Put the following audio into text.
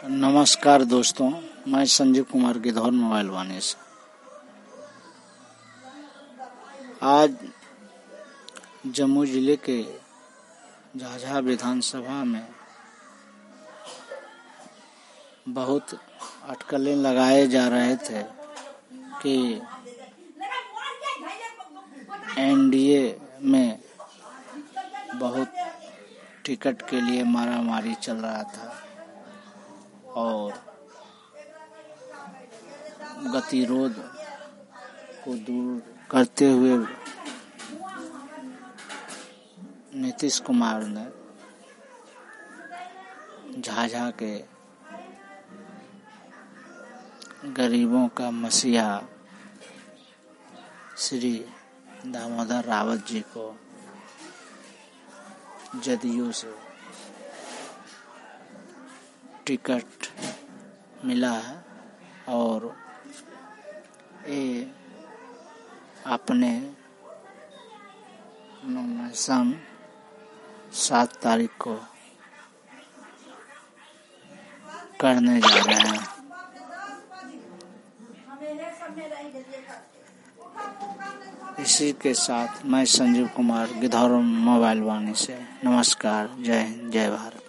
नमस्कार दोस्तों, मैं संजीव कुमार गिद्धौर मोबाइल वाणी से। आज जम्मू जिले के झाझा विधानसभा में बहुत अटकलें लगाए जा रहे थे कि एनडीए में बहुत टिकट के लिए मारामारी चल रहा था और गतिरोध को दूर करते हुए नीतीश कुमार ने झाझा के गरीबों का मसीहा श्री दामोदर रावत जी को जदयू से टिकट मिला है और ये अपने नॉमिनेशन 7 तारीख को करने जा रहे हैं। इसी के साथ मैं संजीव कुमार गिद्धौर मोबाइल वाणी से नमस्कार, जय हिंद, जय भारत।